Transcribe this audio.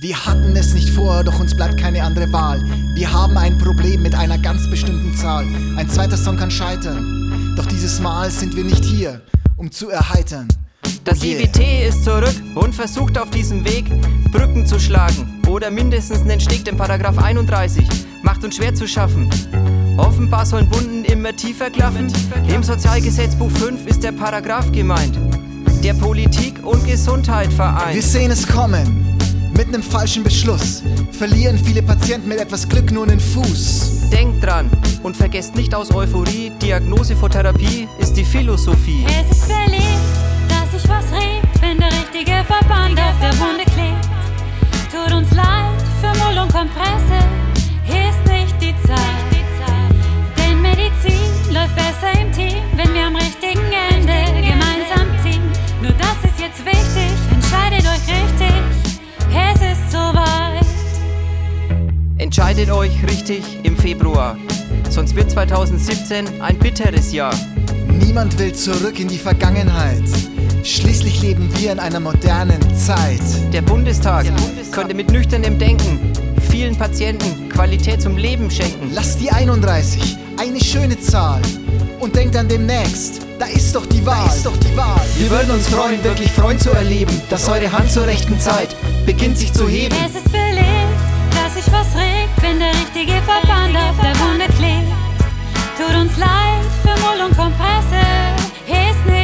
Wir hatten es nicht vor, doch uns bleibt keine andere Wahl. Wir haben ein Problem mit einer ganz bestimmten Zahl. Ein zweiter Song kann scheitern, doch dieses Mal sind wir nicht hier, um zu erheitern. Das IWT ist zurück und versucht auf diesem Weg Brücken zu schlagen oder mindestens einen Steg, den Paragraph 31 macht uns schwer zu schaffen. Offenbar sollen Wunden immer tiefer klaffen. Im Sozialgesetzbuch 5 ist der Paragraph gemeint, der Politik und Gesundheit vereint. Wir sehen es kommen. Mit einem falschen Beschluss verlieren viele Patienten mit etwas Glück nur einen Fuß. Denkt dran und vergesst nicht aus Euphorie, Diagnose vor Therapie ist die Philosophie. Es ist beliebt, dass sich was regt, wenn der richtige Verband auf der Wunde klebt. Tut uns leid, für Mull und Kompresse ist nicht die Zeit. Denn Medizin läuft besser im Team, wenn wir am richtigen Ende gemeinsam ziehen. Nur das ist jetzt wichtig, entscheidet euch richtig. Es ist soweit. Entscheidet euch richtig im Februar, sonst wird 2017 ein bitteres Jahr. Niemand will zurück in die Vergangenheit. Schließlich leben wir in einer modernen Zeit. Der Bundestag könnte mit nüchternem Denken vielen Patienten Qualität zum Leben schenken. Lasst die 31, eine schöne Zahl. Und denkt an demnächst, da ist doch die Wahl. Wir würden uns freuen, wirklich Freund zu erleben, dass eure Hand zur rechten Zeit beginnt sich zu heben. Es ist belegt, dass sich was regt, wenn der richtige Verband auf der Wunde klebt. Tut uns leid, für Mull und Kompresse ist nicht